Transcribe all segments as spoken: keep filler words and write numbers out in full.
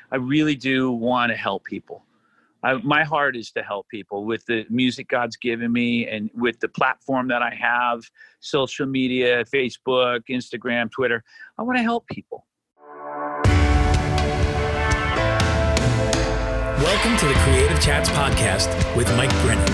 I really do want to help people. I, my heart is to help people with the music God's given me and with the platform that I have, social media, Facebook, Instagram, Twitter. I want to help people. Welcome to the Creative Chats podcast with Mike Brennan.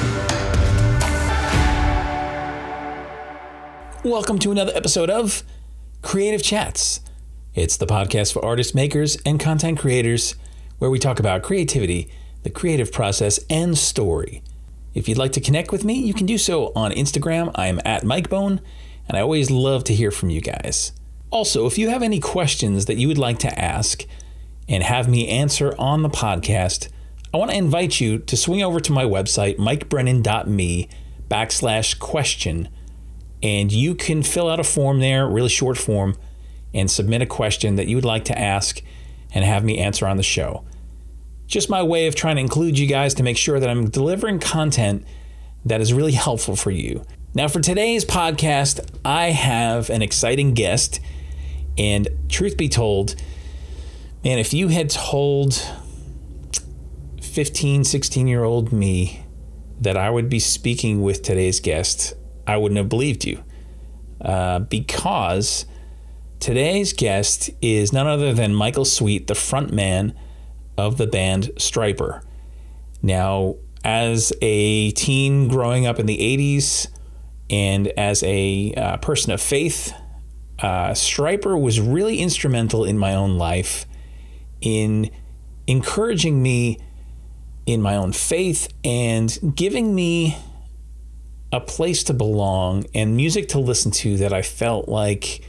Welcome to another episode of Creative Chats. It's the podcast for artists, makers, and content creators where we talk about creativity, the creative process, and story. If you'd like to connect with me, you can do so on Instagram. I am at MikeBone, and I always love to hear from you guys. Also, if you have any questions that you would like to ask and have me answer on the podcast, I want to invite you to swing over to my website, mikebrennan.me backslash question, and you can fill out a form there, really short form, and submit a question that you would like to ask and have me answer on the show. Just my way of trying to include you guys to make sure that I'm delivering content that is really helpful for you. Now, for today's podcast, I have an exciting guest. And truth be told, man, if you had told fifteen, sixteen-year-old me that I would be speaking with today's guest, I wouldn't have believed you. Uh, because today's guest is none other than Michael Sweet, the frontman of the band Stryper. Now, as a teen growing up in the eighties and as a uh, person of faith, uh, Stryper was really instrumental in my own life in encouraging me in my own faith and giving me a place to belong and music to listen to that I felt like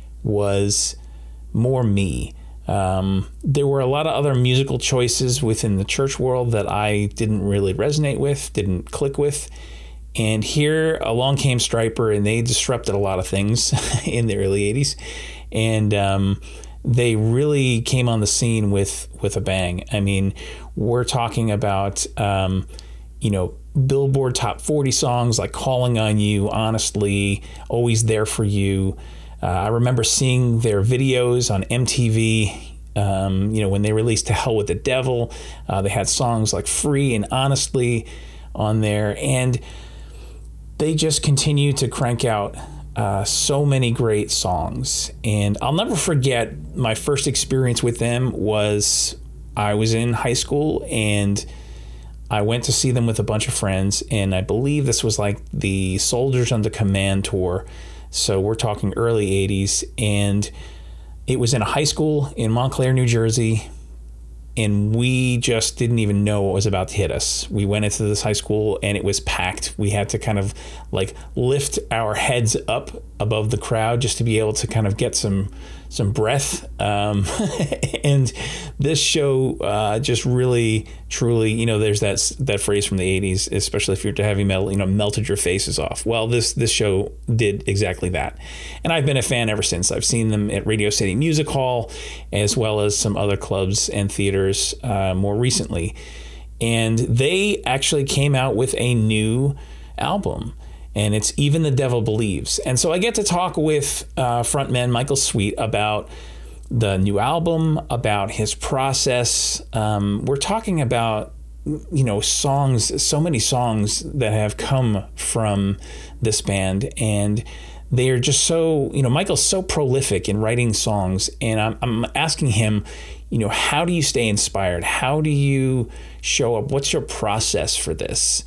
was more me. Um, there were a lot of other musical choices within the church world that I didn't really resonate with, didn't click with. And here along came Stryper, and they disrupted a lot of things in the early eighties. And um, they really came on the scene with, with a bang. I mean, we're talking about, um, you know, Billboard Top forty songs like Calling on You, Honestly, Always There for You. Uh, I remember seeing their videos on M T V, um, you know, when they released To Hell with the Devil. Uh, they had songs like Free and Honestly on there. And they just continue to crank out uh, so many great songs. And I'll never forget my first experience with them was I was in high school and I went to see them with a bunch of friends. And I believe this was like the Soldiers Under Command tour. So we're talking early eighties, and it was in a high school in Montclair, New Jersey, and we just didn't even know what was about to hit us. We went into this high school, and it was packed. We had to kind of like lift our heads up above the crowd just to be able to kind of get some some breath. Um, and this show uh, just really, truly, you know, there's that that phrase from the eighties, especially if you're to heavy metal, you know, melted your faces off. Well, this this show did exactly that. And I've been a fan ever since. I've seen them at Radio City Music Hall, as well as some other clubs and theaters uh, more recently. And they actually came out with a new album. And it's Even the Devil Believes. And so I get to talk with uh, frontman Michael Sweet about the new album, about his process. Um, we're talking about, you know, songs, so many songs that have come from this band. And they are just so, you know, Michael's so prolific in writing songs. And I'm, I'm asking him, you know, how do you stay inspired? How do you show up? What's your process for this?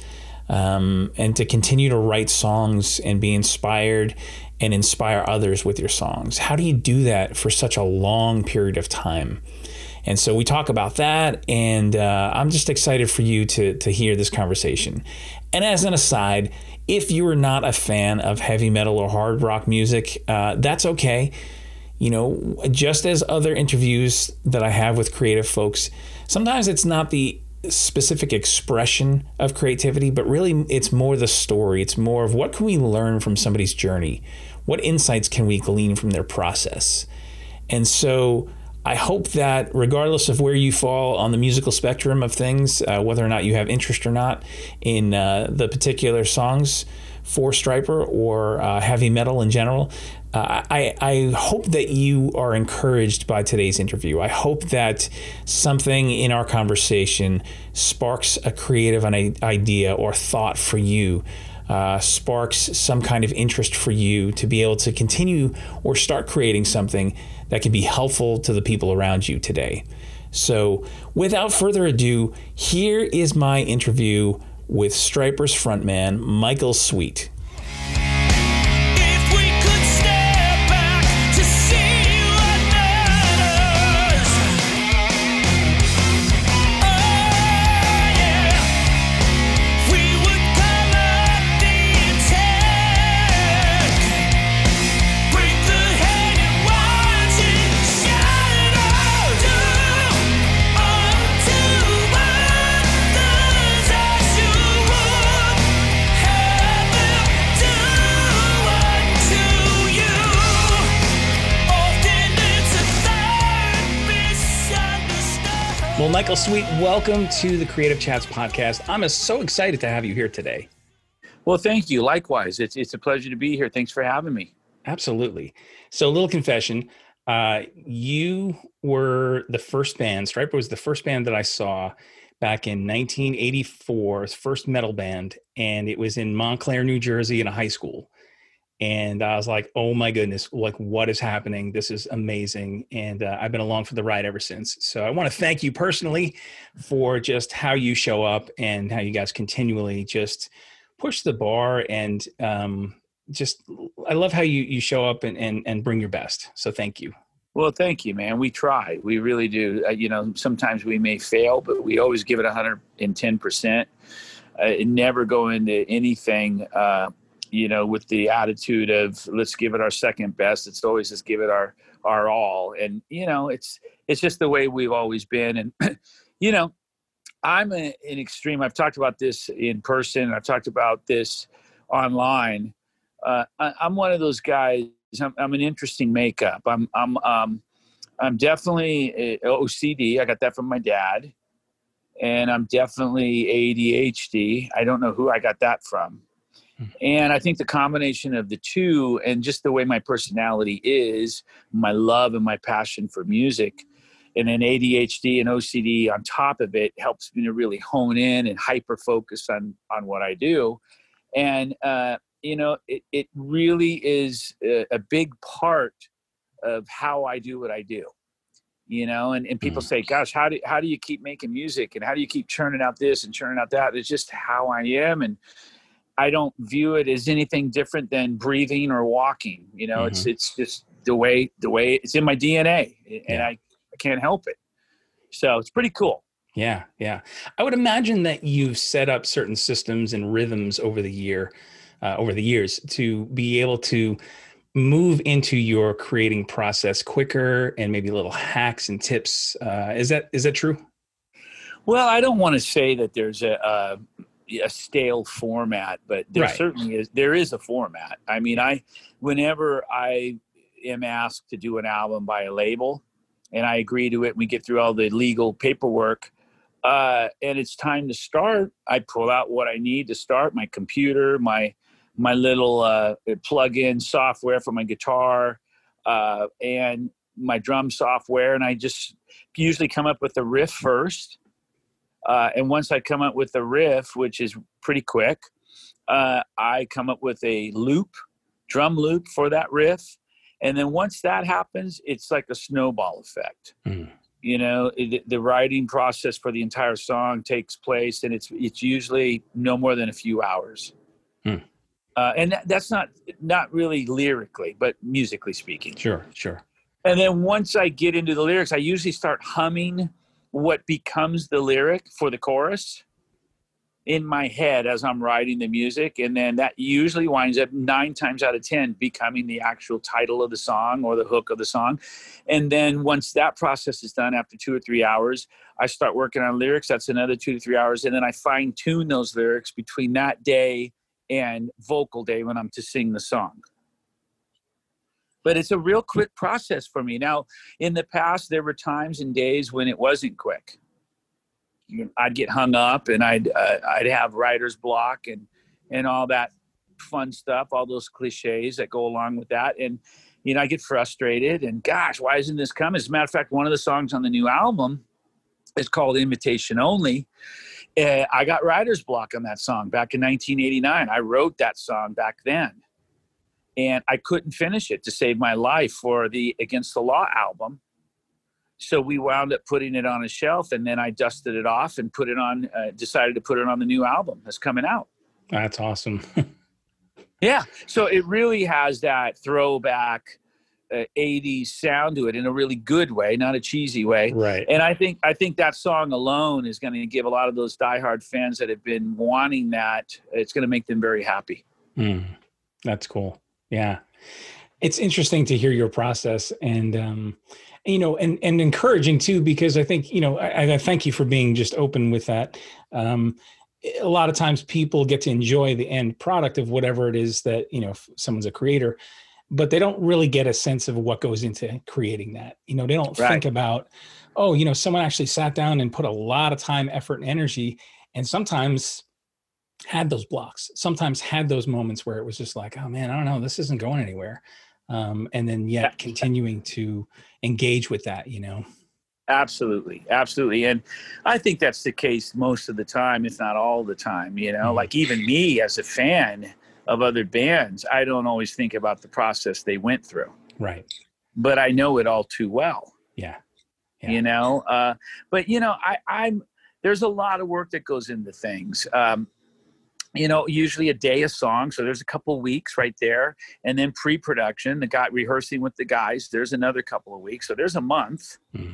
Um, and to continue to write songs and be inspired and inspire others with your songs. How do you do that for such a long period of time? And so we talk about that, and uh, I'm just excited for you to to hear this conversation. And as an aside, if you are not a fan of heavy metal or hard rock music, uh, that's okay. You know, just as other interviews that I have with creative folks, sometimes it's not the specific expression of creativity, but really it's more the story. It's more of what can we learn from somebody's journey? What insights can we glean from their process? And so I hope that regardless of where you fall on the musical spectrum of things, uh, whether or not you have interest or not in uh, the particular songs for Stryper or uh, heavy metal in general, Uh, I, I hope that you are encouraged by today's interview. I hope that something in our conversation sparks a creative idea or thought for you, uh, sparks some kind of interest for you to be able to continue or start creating something that can be helpful to the people around you today. So without further ado, here is my interview with Stryper's frontman, Michael Sweet. Well, Michael Sweet, welcome to the Creative Chats podcast. I'm so excited to have you here today. Well, thank you. Likewise. It's it's a pleasure to be here. Thanks for having me. Absolutely. So a little confession. Uh, you were the first band, Stryper was the first band that I saw back in nineteen eighty-four, first metal band, and it was in Montclair, New Jersey in a high school. And I was like, oh my goodness, like what is happening? This is amazing. And uh, I've been along for the ride ever since. So I want to thank you personally for just how you show up and how you guys continually just push the bar. And um, just, I love how you, you show up and, and, and bring your best. So thank you. Well, thank you, man. We try. We really do. Uh, you know, sometimes we may fail, but we always give it one hundred ten percent. Uh, never go into anything uh you know, with the attitude of let's give it our second best. It's always just give it our, our all. And, you know, it's, it's just the way we've always been. And, you know, I'm a, an extreme. I've talked about this in person. I've talked about this online. Uh, I, I'm one of those guys. I'm, I'm an interesting makeup. I'm, I'm, um, I'm definitely O C D. I got that from my dad. And I'm definitely A D H D. I don't know who I got that from. And I think the combination of the two and just the way my personality is, my love and my passion for music, and then A D H D and O C D on top of it helps me to really hone in and hyper focus on, on what I do. And, uh, you know, it, it really is a, a big part of how I do what I do. You know, and, and people say, gosh, how do, how do you keep making music? And how do you keep churning out this and churning out that? It's just how I am. And I don't view it as anything different than breathing or walking. You know, mm-hmm. it's it's just the way the way it's in my D N A, and yeah. I, I can't help it. So it's pretty cool. Yeah, yeah. I would imagine that you've set up certain systems and rhythms over the year, uh, over the years, to be able to move into your creating process quicker, and maybe little hacks and tips. Uh, is that is that true? Well, I don't want to say that there's a. a a stale format, but there right. certainly is, there is a format. I mean, I, whenever I am asked to do an album by a label and I agree to it, and we get through all the legal paperwork, uh, and it's time to start, I pull out what I need to start, my computer, my, my little, uh, plug-in software for my guitar, uh, and my drum software. And I just usually come up with a riff first. Uh, and once I come up with the riff, which is pretty quick, uh, I come up with a loop, drum loop for that riff. And then once that happens, it's like a snowball effect. Mm. You know, it, the writing process for the entire song takes place, and it's it's usually no more than a few hours. Mm. Uh, and that, that's not not really lyrically, but musically speaking. Sure, sure. And then once I get into the lyrics, I usually start humming what becomes the lyric for the chorus in my head as I'm writing the music. And then that usually winds up nine times out of ten becoming the actual title of the song or the hook of the song. And then once that process is done, after two or three hours, I start working on lyrics. That's another two to three hours. And then I fine tune those lyrics between that day and vocal day when I'm to sing the song. But it's a real quick process for me. Now, in the past, there were times and days when it wasn't quick. I'd get hung up, and I'd uh, I'd have writer's block and and all that fun stuff, all those cliches that go along with that. And, you know, I get frustrated and gosh, why isn't this coming? As a matter of fact, one of the songs on the new album is called Invitation Only. Uh, I got writer's block on that song back in nineteen eighty-nine. I wrote that song back then. And I couldn't finish it to save my life for the Against the Law album. So we wound up putting it on a shelf, and then I dusted it off and put it on, uh, decided to put it on the new album that's coming out. That's awesome. Yeah. So it really has that throwback uh, eighties sound to it in a really good way, not a cheesy way. Right. And I think, I think that song alone is going to give a lot of those diehard fans that have been wanting that, it's going to make them very happy. Mm, that's cool. Yeah. It's interesting to hear your process and, um, you know, and, and encouraging too, because I think, you know, I, I thank you for being just open with that. Um, a lot of times people get to enjoy the end product of whatever it is that, you know, if someone's a creator, but they don't really get a sense of what goes into creating that. You know, they don't Right. think about, oh, you know, someone actually sat down and put a lot of time, effort, and energy, and sometimes had those blocks, sometimes had those moments where it was just like, oh man, I don't know, this isn't going anywhere. Um, and then yet continuing to engage with that, you know? Absolutely. Absolutely. And I think that's the case most of the time, if not all the time, you know, mm-hmm. like even me as a fan of other bands, I don't always think about the process they went through. Right. But I know it all too well. Yeah. yeah. You know, uh, but you know, I, I'm, there's a lot of work that goes into things. Um, you know, usually a day a song. So there's a couple of weeks right there. And then pre-production, the guy rehearsing with the guys, there's another couple of weeks. So there's a month. Mm-hmm.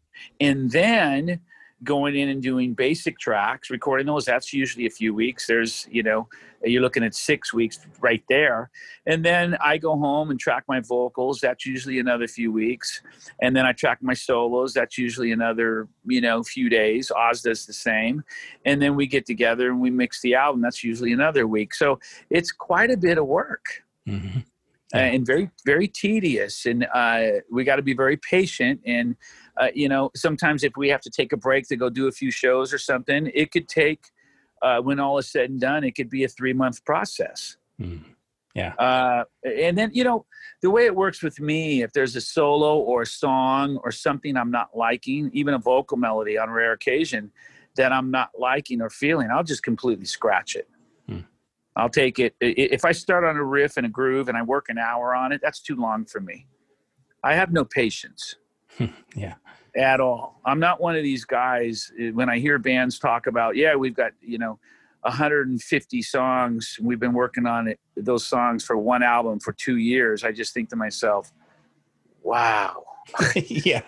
And then going in and doing basic tracks, recording those, that's usually a few weeks. There's, you know, you're looking at six weeks right there. And then I go home and track my vocals. That's usually another few weeks. And then I track my solos. That's usually another, you know, few days. Oz does the same. And then we get together and we mix the album. That's usually another week. So it's quite a bit of work. Mm-hmm. Uh, and very, very tedious. And uh, we got to be very patient. And, uh, you know, sometimes if we have to take a break to go do a few shows or something, it could take, uh, when all is said and done, it could be a three month process. Mm. Yeah. Uh, and then, you know, the way it works with me, if there's a solo or a song or something I'm not liking, even a vocal melody on a rare occasion that I'm not liking or feeling, I'll just completely scratch it. I'll take it. If I start on a riff and a groove and I work an hour on it, that's too long for me. I have no patience. Yeah. At all. I'm not one of these guys when I hear bands talk about, yeah, we've got, you know, one hundred fifty songs. We've been working on it, those songs for one album for two years. I just think to myself, wow. Yeah.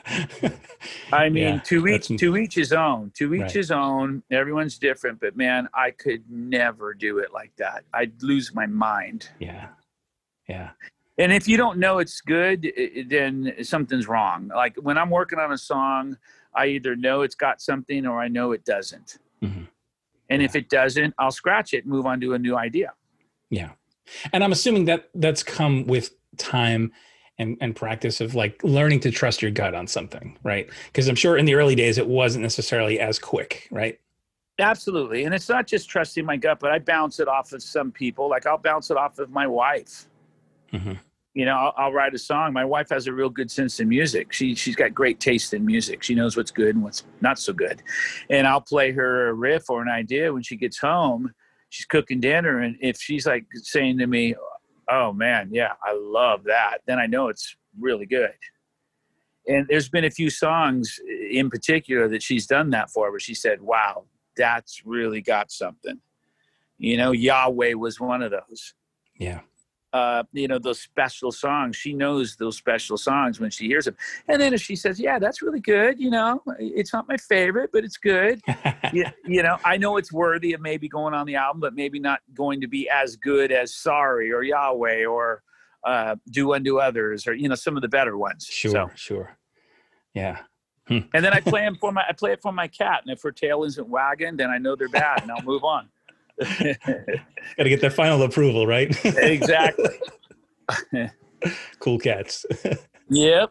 I mean, yeah, to each, to each his own, to each right. his own. Everyone's different, but man, I could never do it like that. I'd lose my mind. Yeah. Yeah. And if you don't know it's good, then something's wrong. Like when I'm working on a song, I either know it's got something or I know it doesn't. Mm-hmm. And yeah. if it doesn't, I'll scratch it and move on to a new idea. Yeah. And I'm assuming that that's come with time and, and practice of like learning to trust your gut on something, right? Because I'm sure in the early days, it wasn't necessarily as quick, right? Absolutely. And it's not just trusting my gut, but I bounce it off of some people. Like I'll bounce it off of my wife. Mm-hmm. You know, I'll, I'll write a song. My wife has a real good sense in music. She, she's got great taste in music. She knows what's good and what's not so good. And I'll play her a riff or an idea when she gets home. She's cooking dinner. And if she's like saying to me, oh man, yeah, I love that, then I know it's really good. And there's been a few songs in particular that she's done that for, where she said, wow, that's really got something. You know, Yahweh was one of those. Yeah. Uh, you know, those special songs. She knows those special songs when she hears them. And then if she says, yeah, that's really good, you know, it's not my favorite, but it's good. you, you know, I know it's worthy of maybe going on the album, but maybe not going to be as good as Sorry or Yahweh or uh, Do Unto Others or, you know, some of the better ones. Sure, so. sure. Yeah. Hmm. And then I play them for my, I play it for my cat. And if her tail isn't wagging, then I know they're bad and I'll move on. Got to get their final approval, right? Exactly. Cool cats. Yep.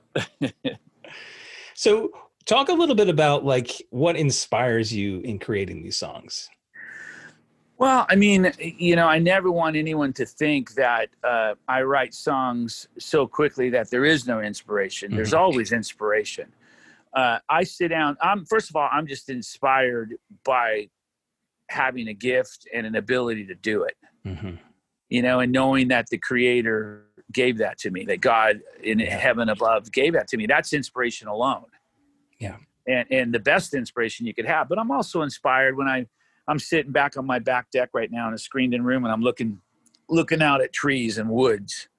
So talk a little bit about like what inspires you in creating these songs. Well, I mean, you know, I never want anyone to think that uh, I write songs so quickly that there is no inspiration. There's Mm-hmm. always inspiration. Uh, I sit down. I'm first of all, I'm just inspired by having a gift and an ability to do it. Mm-hmm. You know, and knowing that the Creator gave that to me, that God in Yeah. heaven above gave that to me. That's inspiration alone. Yeah. And and the best inspiration you could have. But I'm also inspired when I I'm sitting back on my back deck right now in a screened-in room, and I'm looking looking out at trees and woods,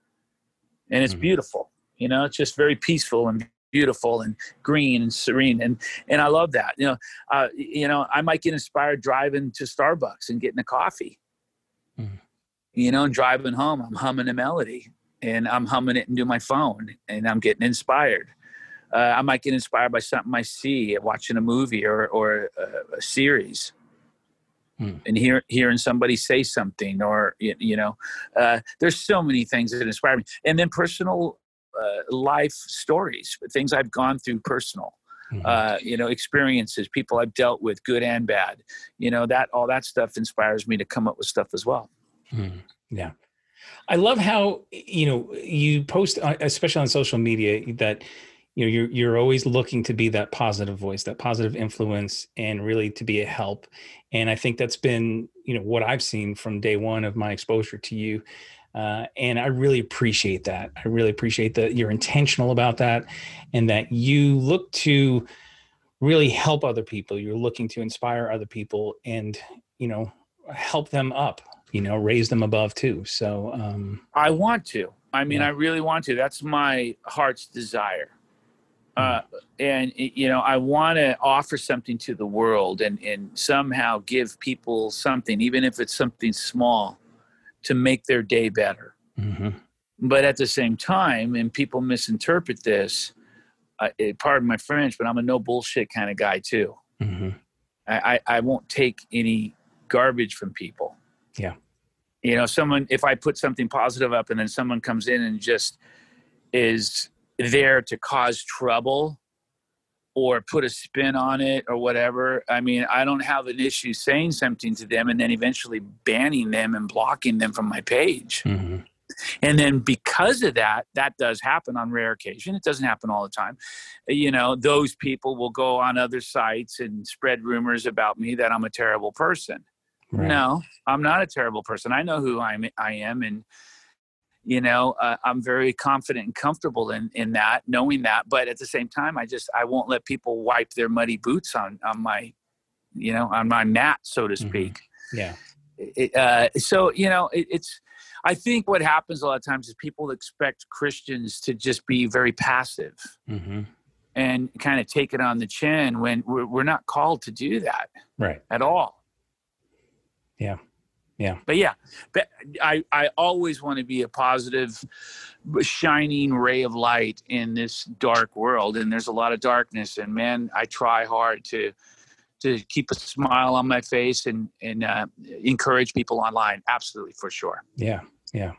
and it's mm-hmm. beautiful. You know, it's just very peaceful and beautiful and green and serene, and and I love that. You know, uh, you know, I might get inspired driving to Starbucks and getting a coffee. Mm-hmm. You know, and driving home, I'm humming a melody, and I'm humming it into my phone, and I'm getting inspired. Uh, I might get inspired by something I see watching a movie or or a, a series. Hmm. And hear, hearing somebody say something, or, you, you know, uh, there's so many things that inspire me. And then personal uh, life stories, things I've gone through personal, mm-hmm. uh, you know, experiences, people I've dealt with, good and bad, you know, that all that stuff inspires me to come up with stuff as well. Hmm. Yeah. I love how, you know, you post, especially on social media, that you know, you're you're always looking to be that positive voice, that positive influence, and really to be a help. And I think that's been, you know, what I've seen from day one of my exposure to you. Uh, and I really appreciate that. I really appreciate that you're intentional about that, and that you look to really help other people. You're looking to inspire other people, and, you know, help them up, you know, raise them above too. So um, I want to. I mean, yeah. I really want to. That's my heart's desire. Uh, and, you know, I want to offer something to the world and, and somehow give people something, even if it's something small, to make their day better. Mm-hmm. But at the same time, and people misinterpret this, uh, pardon my French, but I'm a no bullshit kind of guy too. Mm-hmm. I, I, I won't take any garbage from people. Yeah. You know, someone, if I put something positive up and then someone comes in and just is there to cause trouble or put a spin on it or whatever, I mean, I don't have an issue saying something to them and then eventually banning them and blocking them from my page. Mm-hmm. And then because of that, that does happen on rare occasion. It doesn't happen all the time. You know, those people will go on other sites and spread rumors about me that I'm a terrible person. Right. No, I'm not a terrible person. I know who I'm, I am. And, you know, uh, I'm very confident and comfortable in, in that, knowing that. But at the same time, I just, I won't let people wipe their muddy boots on, on my, you know, on my mat, so to speak. Mm-hmm. Yeah. It, uh, so, you know, it, it's, I think what happens a lot of times is people expect Christians to just be very passive mm-hmm. and kind of take it on the chin when we're, we're not called to do that. Right. At all. Yeah. Yeah. But yeah, but I, I always want to be a positive, shining ray of light in this dark world. And there's a lot of darkness, and man, I try hard to, to keep a smile on my face and, and uh, encourage people online. Absolutely. For sure. Yeah. Yeah.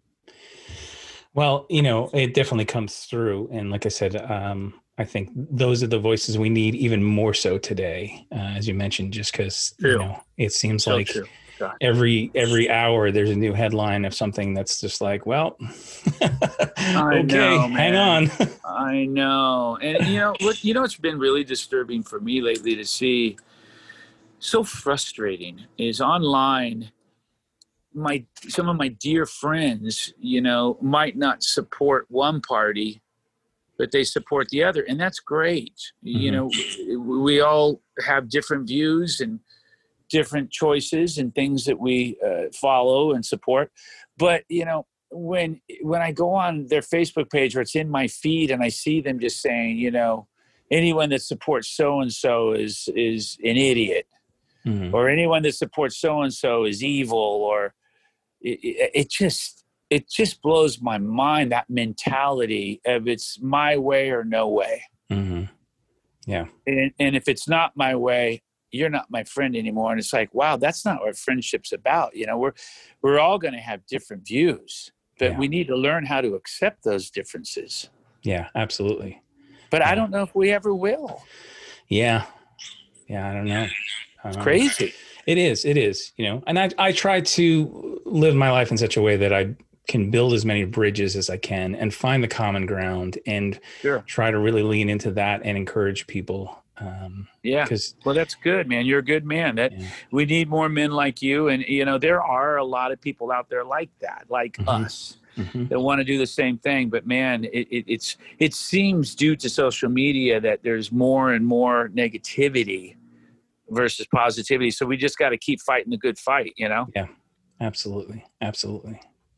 Well, you know, it definitely comes through. And like I said, um, I think those are the voices we need even more so today, uh, as you mentioned, just because, you know, it seems so like true. Every every hour there's a new headline of something that's just like, well, okay, know, hang on. I know. And you know what, you know, it's been really disturbing for me lately to see, so frustrating, is online. My some of my dear friends, you know, might not support one party, but they support the other, and that's great. Mm-hmm. You know, we, we all have different views and different choices and things that we uh, follow and support. But, you know, when when I go on their Facebook page or it's in my feed and I see them just saying, you know, anyone that supports so-and-so is is an idiot, mm-hmm. or anyone that supports so-and-so is evil, or it, it, it just it just blows my mind, that mentality of it's my way or no way. Mm-hmm. Yeah. And, and if it's not my way, you're not my friend anymore. And it's like, wow, that's not what friendship's about. You know, we're, we're all going to have different views, but yeah. we need to learn how to accept those differences. Yeah, absolutely. But yeah. I don't know if we ever will. Yeah. Yeah. I don't know. I don't it's know. crazy. It is. It is. You know, and I I try to live my life in such a way that I can build as many bridges as I can and find the common ground and Sure. try to really lean into that and encourage people. Um, Yeah. because Well, that's good, man. You're a good man. That yeah. we need more men like you. And, you know, there are a lot of people out there like that, like Mhm. us, Mhm. that want to do the same thing. But man, it, it, it's, it seems due to social media that there's more and more negativity versus positivity. So we just got to keep fighting the good fight, you know? Yeah, absolutely. Absolutely.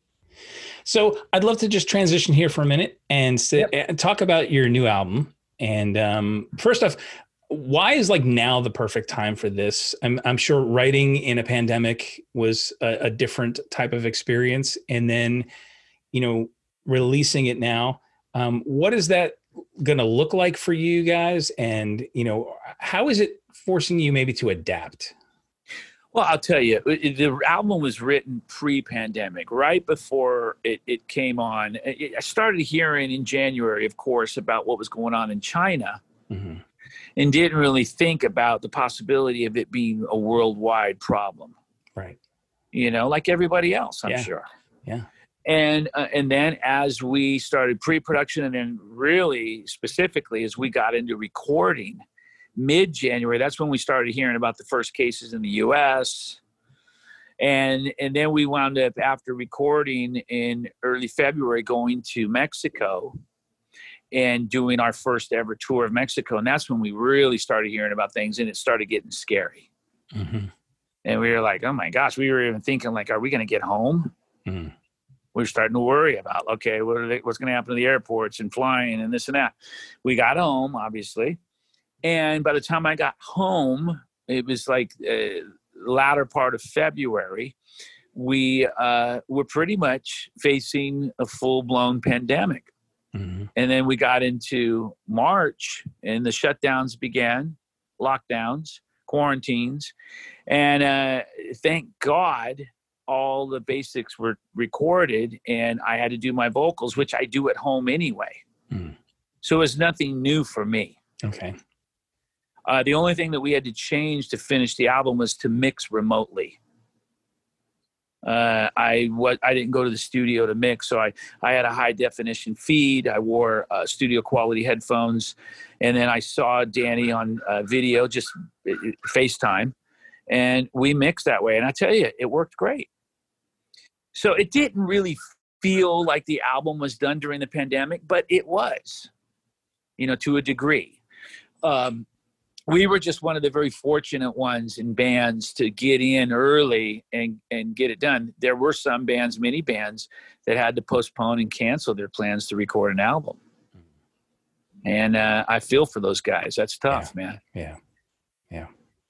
So I'd love to just transition here for a minute and sit Yep. and talk about your new album. And um, first off, why is like now the perfect time for this? I'm, I'm sure writing in a pandemic was a, a different type of experience. And then, you know, releasing it now, um, what is that going to look like for you guys? And, you know, how is it forcing you maybe to adapt? Well, I'll tell you, it- the album was written pre-pandemic, right before it, it came on. It- I started hearing in January, of course, about what was going on in China, Mm-hmm. and didn't really think about the possibility of it being a worldwide problem, Right. you know, like everybody else, I'm Yeah. sure. Yeah. And uh, and then as we started pre-production, and then really specifically as we got into recording mid-January, that's when we started hearing about the first cases in the U S. And and then we wound up, after recording in early February, going to Mexico and doing our first ever tour of Mexico. And that's when we really started hearing about things, and it started getting scary. Mm-hmm. And we were like, oh my gosh, we were even thinking like, are we going to get home? Mm-hmm. We were starting to worry about, okay, what are they, what's going to happen to the airports and flying and this and that. We got home, obviously. And by the time I got home, it was like uh, latter part of February, we uh, were pretty much facing a full-blown pandemic. Mm-hmm. And then we got into March, and the shutdowns began, lockdowns, quarantines. And uh, thank God all the basics were recorded, and I had to do my vocals, which I do at home anyway. Mm. So it was nothing new for me. Okay. Uh, the only thing that we had to change to finish the album was to mix remotely. Uh, I what I didn't go to the studio to mix, so I, I had a high definition feed. I wore uh, studio quality headphones, and then I saw Danny on uh, video, just uh, FaceTime, and we mixed that way. And I tell you, it worked great. So it didn't really feel like the album was done during the pandemic, but it was, you know, to a degree. Um, we were just one of the very fortunate ones in bands to get in early and, and get it done. There were some bands, many bands, that had to postpone and cancel their plans to record an album. And uh, I feel for those guys. That's tough, yeah. man. Yeah. Yeah.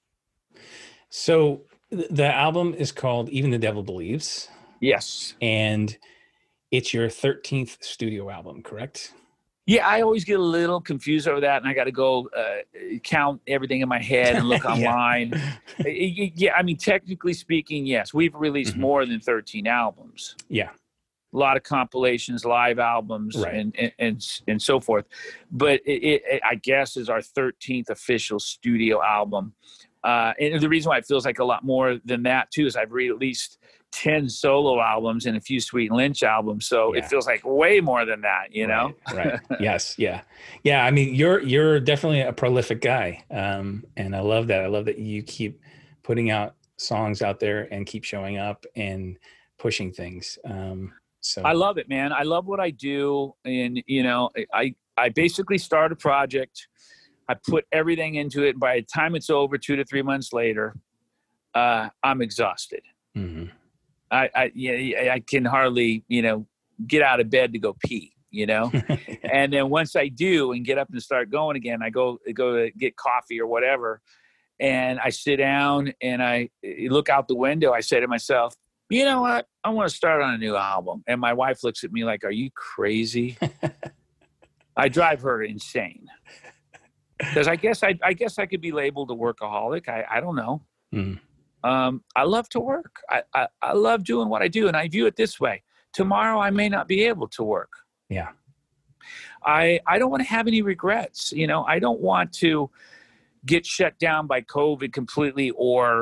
So th- the album is called Even the Devil Believes. Yes. And it's your thirteenth studio album, correct? Yeah, I always get a little confused over that, and I got to go uh, count everything in my head and look yeah. online. Yeah, I mean, technically speaking, yes, we've released mm-hmm. more than thirteen albums. Yeah, a lot of compilations, live albums, right. and, and and and so forth. But it, it, I guess, is our thirteenth official studio album. Uh, and the reason why it feels like a lot more than that too is I've released ten solo albums and a few Sweet and Lynch albums, so yeah. It feels like way more than that, you know? Right. right. Yes. Yeah. Yeah. I mean, you're you're definitely a prolific guy, um, and I love that. I love that you keep putting out songs out there and keep showing up and pushing things. Um, so I love it, man. I love what I do, and you know, I I basically start a project. I put everything into it. By the time it's over, two to three months later, uh, I'm exhausted. Mm-hmm. I, I, yeah, I can hardly, you know, get out of bed to go pee, you know? And then once I do and get up and start going again, I go, go to get coffee or whatever. And I sit down and I look out the window. I say to myself, you know what? I want to start on a new album. And my wife looks at me like, are you crazy? I drive her insane. Because I guess I, I guess I could be labeled a workaholic. I, I don't know. Mm. Um, I love to work. I, I, I love doing what I do. And I view it this way. Tomorrow I may not be able to work. Yeah. I, I don't want to have any regrets. You know, I don't want to get shut down by COVID completely or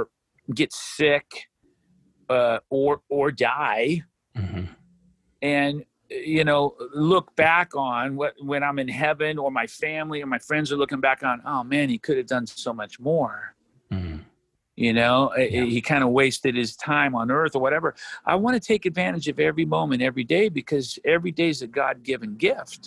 get sick uh, or or die, mm-hmm. and you know, look back on what when I'm in heaven, or my family or my friends are looking back on, oh man, he could have done so much more. Mm-hmm. You know, yeah. he kind of wasted his time on earth or whatever. I want to take advantage of every moment, every day, because every day is a God-given gift.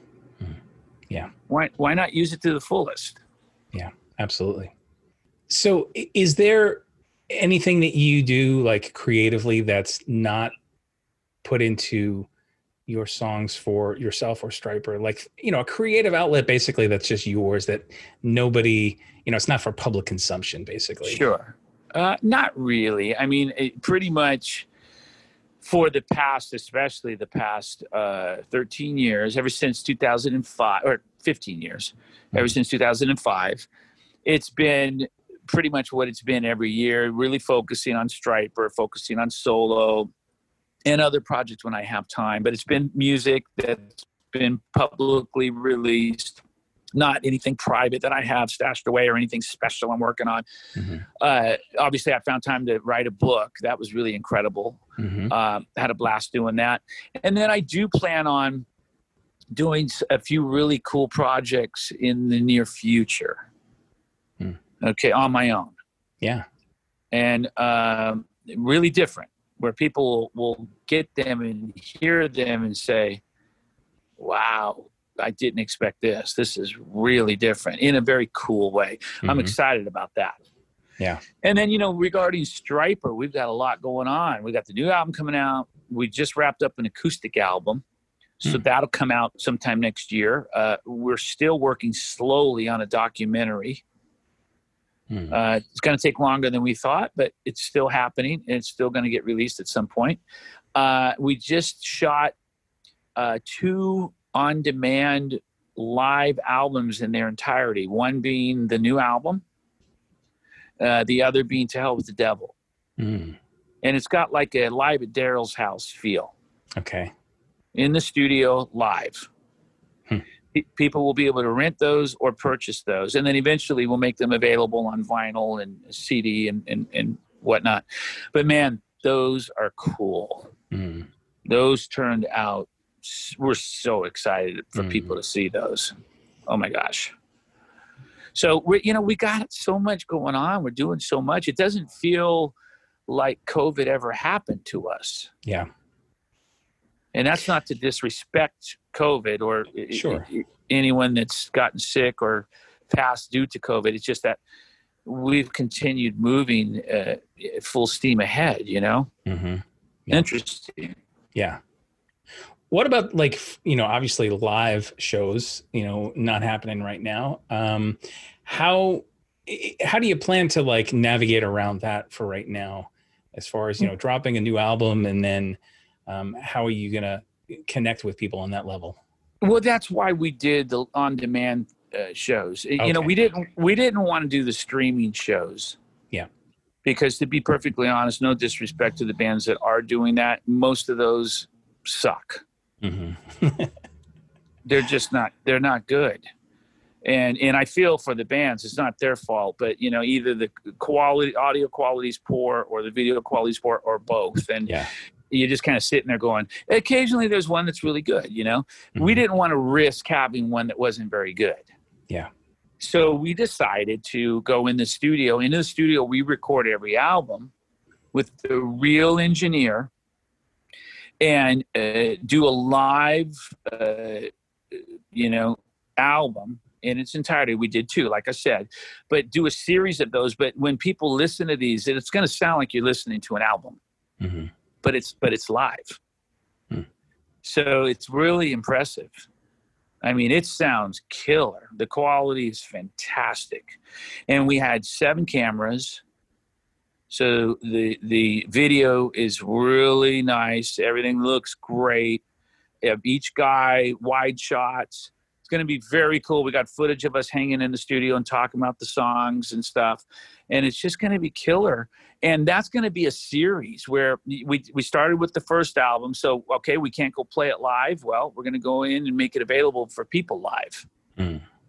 Yeah. Why, why not use it to the fullest? Yeah, absolutely. So is there anything that you do like creatively that's not put into your songs for yourself or Stryper? Like, you know, a creative outlet basically that's just yours, that nobody, you know, it's not for public consumption basically. Sure. Uh, not really. I mean, it pretty much for the past, especially the past uh, thirteen years, ever since two thousand five, or fifteen years, mm-hmm. ever since two thousand five, it's been pretty much what it's been every year, really focusing on Stryper, focusing on solo and other projects when I have time. But it's been music that's been publicly released, not anything private that I have stashed away or anything special I'm working on. Mm-hmm. Uh, obviously, I found time to write a book. That was really incredible. Mm-hmm. Uh, had a blast doing that. And then I do plan on doing a few really cool projects in the near future. Mm. Okay, on my own. Yeah. And um, really different, where people will get them and hear them and say, wow, I didn't expect this. This is really different in a very cool way. Mm-hmm. I'm excited about that. Yeah. And then, you know, regarding Stryper, we've got a lot going on. We got the new album coming out. We just wrapped up an acoustic album. So mm. that'll come out sometime next year. Uh, we're still working slowly on a documentary. Mm. Uh, it's going to take longer than we thought, but it's still happening, and it's still going to get released at some point. Uh, we just shot uh, two on-demand live albums in their entirety, one being the new album, uh, the other being To Hell with the Devil. Mm. And it's got like a Live at Daryl's House feel. Okay. In the studio, live. Hmm. P- people will be able to rent those or purchase those. And then eventually we'll make them available on vinyl and C D and, and, and whatnot. But man, those are cool. Mm. Those turned out, we're so excited for mm. people to see those. Oh my gosh. So we, you know, we got so much going on. We're doing so much. It doesn't feel like COVID ever happened to us. Yeah. And that's not to disrespect COVID or sure. anyone that's gotten sick or passed due to COVID. It's just that we've continued moving uh, full steam ahead, you know? Mm-hmm. Yeah. Interesting. Yeah. What about like, you know, obviously live shows, you know, not happening right now. Um, how, how do you plan to like navigate around that for right now, as far as, you know, dropping a new album, and then um, how are you going to connect with people on that level? Well, that's why we did the on-demand uh, shows. Okay. You know, we didn't, we didn't want to do the streaming shows. Yeah. Because to be perfectly honest, no disrespect to the bands that are doing that, most of those suck. Mm-hmm. They're just not, they're not good. And, and I feel for the bands, it's not their fault, but you know, either the quality, audio quality is poor, or the video quality is poor, or both. And yeah. you're just kind of sitting there going, occasionally there's one that's really good. You know, mm-hmm. we didn't want to risk having one that wasn't very good. Yeah. So we decided to go in the studio. In the studio, we record every album with the real engineer and uh, do a live, uh, you know, album in its entirety. We did too, like I said, but do a series of those. But when people listen to these, it's going to sound like you're listening to an album, mm-hmm. but it's but it's live. Mm. So it's really impressive. I mean, it sounds killer. The quality is fantastic. And we had seven cameras. So the the video is really nice. Everything looks great. Each guy, wide shots. It's going to be very cool. We got footage of us hanging in the studio and talking about the songs and stuff. And it's just going to be killer. And that's going to be a series where we we started with the first album. So, okay, we can't go play it live. Well, we're going to go in and make it available for people live. Mm.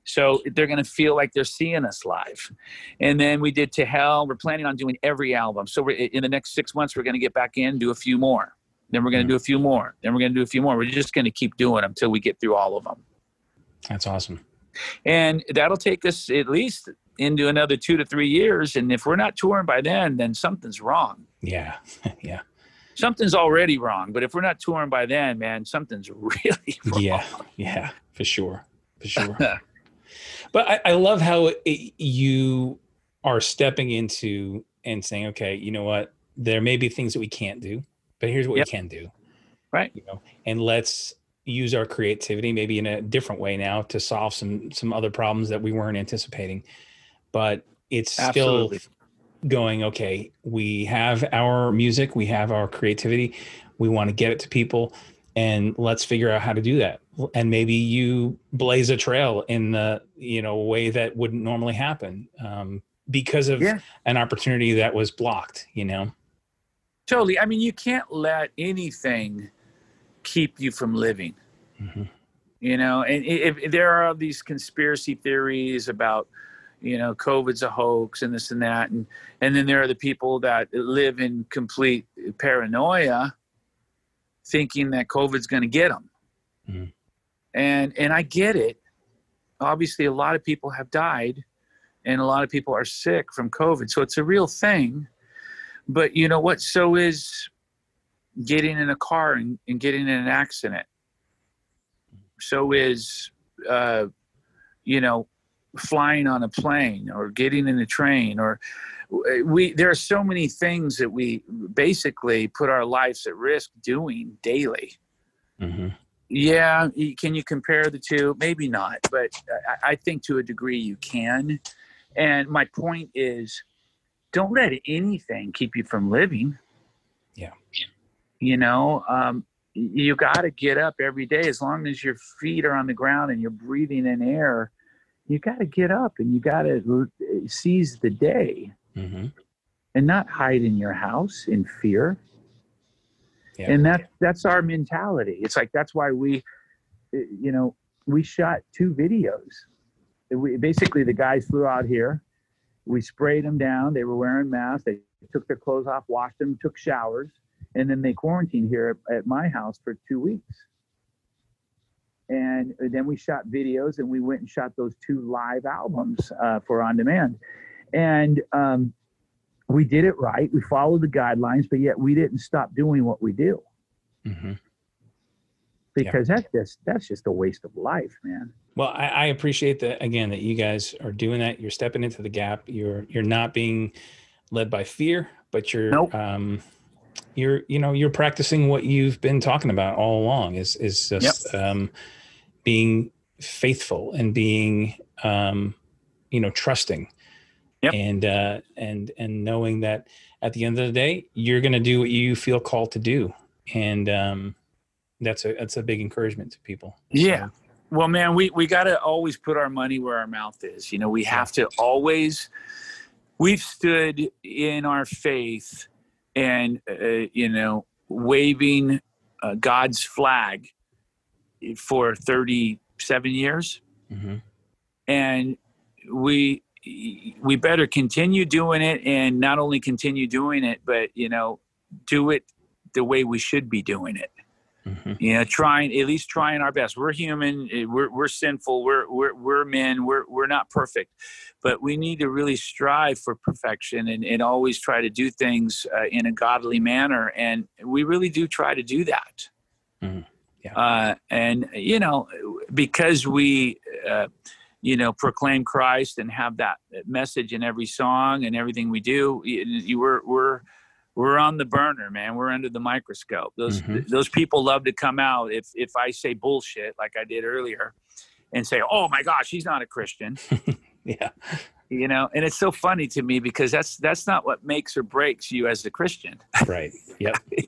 So they're going to feel like they're seeing us live. And then we did To Hell. We're planning on doing every album. So we're, in the next six months, we're going to get back in, do a few more. Then we're going to mm-hmm. do a few more. Then we're going to do a few more. We're just going to keep doing them until we get through all of them. That's awesome. And that'll take us at least into another two to three years. And if we're not touring by then, then something's wrong. Yeah. yeah. Something's already wrong. But if we're not touring by then, man, something's really wrong. Yeah. Yeah, for sure. For sure. But I, I love how it, you are stepping into and saying, okay, you know what? There may be things that we can't do, but here's what yep. we can do. Right. You know, and let's use our creativity maybe in a different way now to solve some, some other problems that we weren't anticipating. But it's Absolutely. still going, okay, we have our music, we have our creativity, we want to get it to people, and let's figure out how to do that. And maybe you blaze a trail in the, you know, way that wouldn't normally happen um, because of yeah. an opportunity that was blocked, you know? Totally. I mean, you can't let anything keep you from living, mm-hmm. you know, and if, if there are these conspiracy theories about, you know, COVID's a hoax and this and that. And, and then there are the people that live in complete paranoia thinking that COVID's going to get them. Mm-hmm. And, and I get it. Obviously, a lot of people have died and a lot of people are sick from COVID. So it's a real thing. But you know what? So is getting in a car and, and getting in an accident. So is, uh, you know, flying on a plane or getting in a train, or we, there are so many things that we basically put our lives at risk doing daily. Mm-hmm. Yeah. Can you compare the two? Maybe not, but I, I think to a degree you can. And my point is, don't let anything keep you from living. Yeah. You know, um, you got to get up every day. As long as your feet are on the ground and you're breathing in air, you got to get up and you got to seize the day mm-hmm. and not hide in your house in fear. Yeah. And that, that's our mentality. It's like, that's why we, you know, we shot two videos. We, basically, the guys flew out here. We sprayed them down. They were wearing masks. They took their clothes off, washed them, took showers, and then they quarantined here at, at my house for two weeks. And then we shot videos, and we went and shot those two live albums uh, for On Demand. And um, we did it right. We followed the guidelines, but yet we didn't stop doing what we do. Mm-hmm. Because yeah. that's just that's just a waste of life, man. Well, I, I appreciate that, again, that you guys are doing that. You're stepping into the gap. You're you're not being led by fear, but you're nope. um, you're you know you're practicing what you've been talking about all along. Is is just yep. um, being faithful and being um, you know trusting, yep. and uh, and and knowing that at the end of the day, you're going to do what you feel called to do, and um, that's a that's a big encouragement to people. Yeah. So, well, man, we, we got to always put our money where our mouth is. You know, we have to always, we've stood in our faith and, uh, you know, waving uh, God's flag for thirty-seven years. Mm-hmm. And we, we better continue doing it, and not only continue doing it, but, you know, do it the way we should be doing it. Mm-hmm. You know, trying at least trying our best. We're human. We're we're sinful. We're we're we're men. We're we're not perfect, but we need to really strive for perfection and, and always try to do things uh, in a godly manner. And we really do try to do that. Mm-hmm. Yeah. Uh, and you know, because we, uh, you know, proclaim Christ and have that message in every song and everything we do, you, we're we're. We're on the burner, man. We're under the microscope. Those mm-hmm. th- those people love to come out if if I say bullshit like I did earlier, and say, "Oh my gosh, he's not a Christian." Yeah, you know, and it's so funny to me because that's that's not what makes or breaks you as a Christian. Right. Yep. it,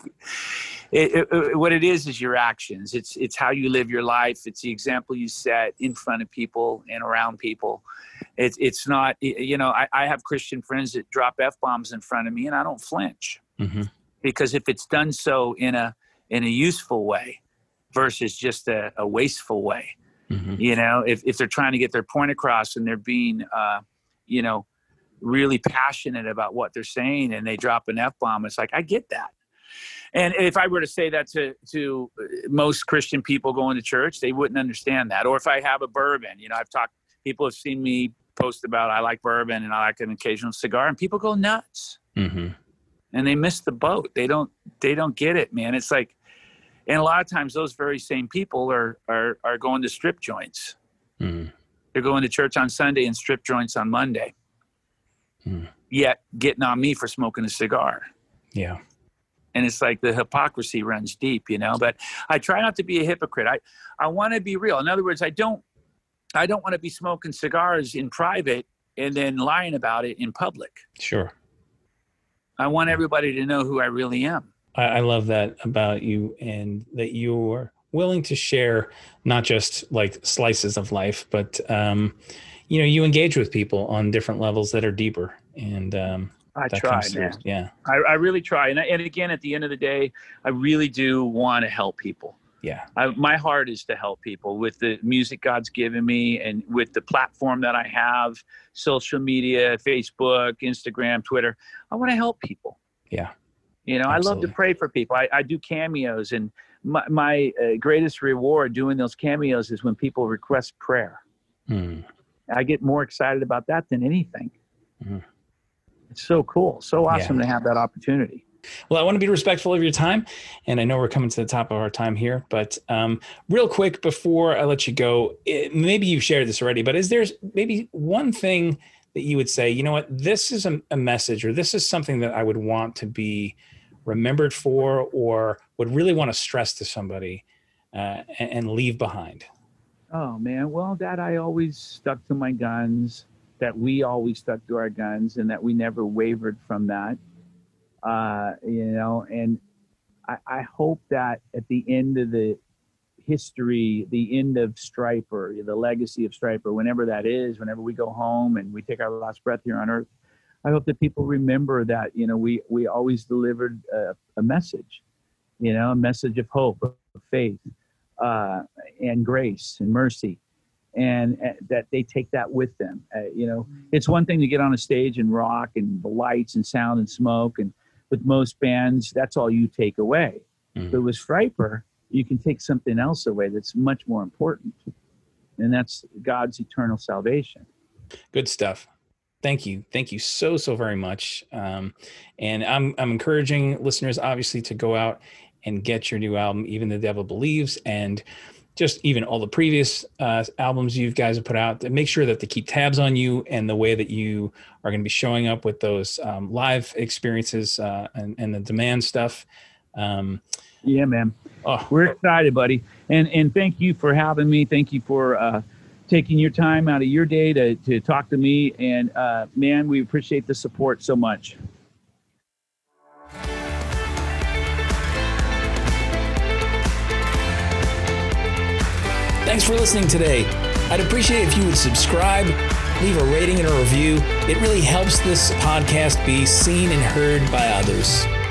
it, it, what it is is your actions. It's it's how you live your life. It's the example you set in front of people and around people. It's it's not, you know, I, I have Christian friends that drop F-bombs in front of me and I don't flinch mm-hmm. because if it's done so in a in a useful way versus just a, a wasteful way, Mm-hmm. You know, if, if they're trying to get their point across and they're being, uh, you know, really passionate about what they're saying and they drop an F-bomb, it's like, I get that. And if I were to say that to, to most Christian people going to church, they wouldn't understand that. Or if I have a bourbon, you know, I've talked, people have seen me post about, I like bourbon and I like an occasional cigar, and people go nuts. Mm-hmm. And they miss the boat. They don't, they don't get it, man. It's like, and a lot of times those very same people are, are, are going to strip joints. Mm-hmm. They're going to church on Sunday and strip joints on Monday. Mm-hmm. Yet getting on me for smoking a cigar. Yeah. And it's like the hypocrisy runs deep, you know, but I try not to be a hypocrite. I, I want to be real. In other words, I don't, I don't want to be smoking cigars in private and then lying about it in public. Sure. I want everybody to know who I really am. I, I love that about you, and that you're willing to share not just like slices of life, but, um, you know, you engage with people on different levels that are deeper. And, um, I try, man. Yeah. I, I really try. And, and again, at the end of the day, I really do want to help people. Yeah. I, my heart is to help people with the music God's given me and with the platform that I have, social media, Facebook, Instagram, Twitter. I want to help people. Yeah. You know, Absolutely. I love to pray for people. I, I do cameos, and my, my uh, greatest reward doing those cameos is when people request prayer. Mm. I get more excited about that than anything. Mm. It's so cool. So awesome yeah. to have that opportunity. Well, I want to be respectful of your time, and I know we're coming to the top of our time here, but um, real quick before I let you go, it, maybe you've shared this already, but is there maybe one thing that you would say, you know what, this is a, a message, or this is something that I would want to be remembered for, or would really want to stress to somebody uh, and, and leave behind? Oh, man. Well, Dad, I always stuck to my guns, that we always stuck to our guns, and that we never wavered from that. Uh, you know, and I, I hope that at the end of the history, the end of Stryper, the legacy of Stryper, whenever that is, whenever we go home and we take our last breath here on earth, I hope that people remember that, you know, we, we always delivered a, a message, you know, a message of hope, of faith, uh, and grace and mercy. And uh, that they take that with them. Uh, you know, it's one thing to get on a stage and rock and the lights and sound and smoke. And with most bands, that's all you take away. Mm-hmm. But with Stryper, you can take something else away that's much more important. And that's God's eternal salvation. Good stuff. Thank you. Thank you so, so very much. Um, and I'm, I'm encouraging listeners, obviously, to go out and get your new album, Even the Devil Believes, and just even all the previous uh, albums you guys have put out, to make sure that they keep tabs on you and the way that you are going to be showing up with those um, live experiences uh, and, and the demand stuff. Um, yeah, man. Oh, we're excited, buddy. And and thank you for having me. Thank you for uh, taking your time out of your day to, to talk to me. And uh, man, we appreciate the support so much. Thanks for listening today. I'd appreciate if you would subscribe, leave a rating and a review. It really helps this podcast be seen and heard by others.